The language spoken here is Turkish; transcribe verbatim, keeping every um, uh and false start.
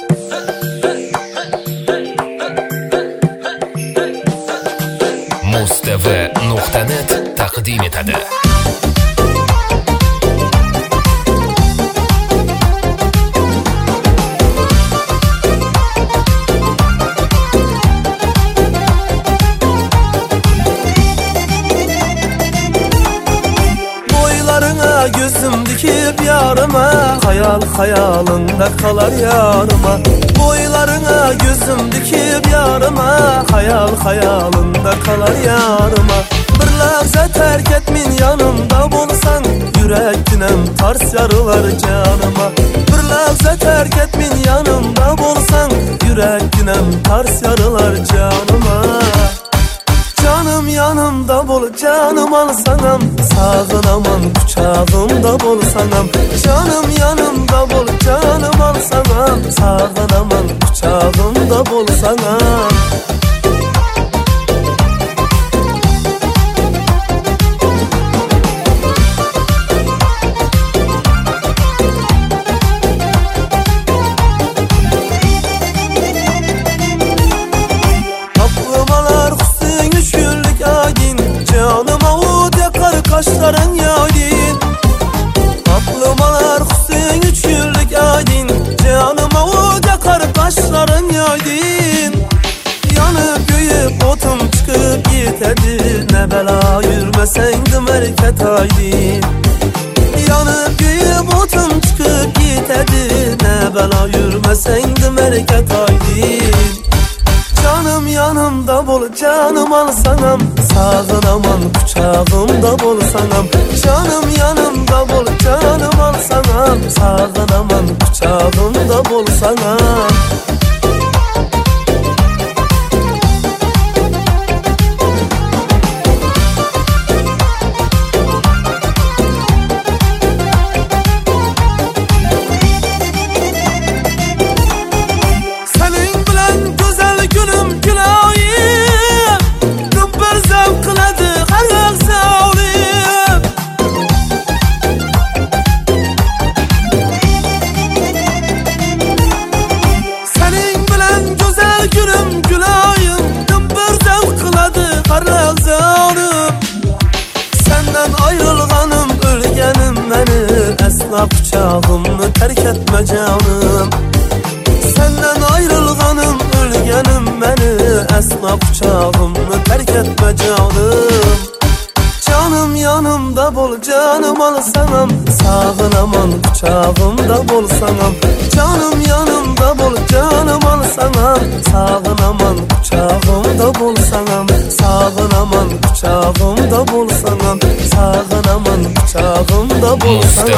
mustv nuqta net taqdim etadi. Boylarına gözüm dikip yarıma, hayal hayalında kalar yarıma. Boylarına gözüm dikip yarıma, hayal hayalında kalar yarıma. Bir lahza terk etmin yanımda bolsan, yürek dinem tars yarılar canıma. Bir lahza terk etmin yanımda bolsan, yürek dinem tars yarılar canıma. Canım yanımda bol, canım alsanam, sağınaman kucağımda bolsanam. Canım yanımda bol, canım alsanam, sağınaman kucağımda bolsanam. Kaşların yadin, aklım alar Hüseyin üç yıllık adin. Canıma o yakar kaşların yadin. Yanıp göğüp otum çıkıp yetedi, ne bela yürmeseydim merket aydin. Yanıp göğüp otum çıkıp yetedi, ne bela yürmeseydim merket aydin. Canım yanımda bol, canım alsanam, sağınaman kucağımda bolsanam. Canım yanımda bol, canım alsanam, sağınaman kucağımda bolsanam. Senden ayrılganım, ölgenim beni, esnaf kucağımı terk etme canım. Senden ayrılganım, ölgenim beni, esnaf kucağımı terk etme canım. Canım yanımda bol, canım alsanam, sağınaman kucağımda bolsanam. Canım yanımda bol, canım alsanam, sağınaman kucağımda bolsanam. Sağınaman kucağımda bolsanam, sağınaman kucağımda bolsanam.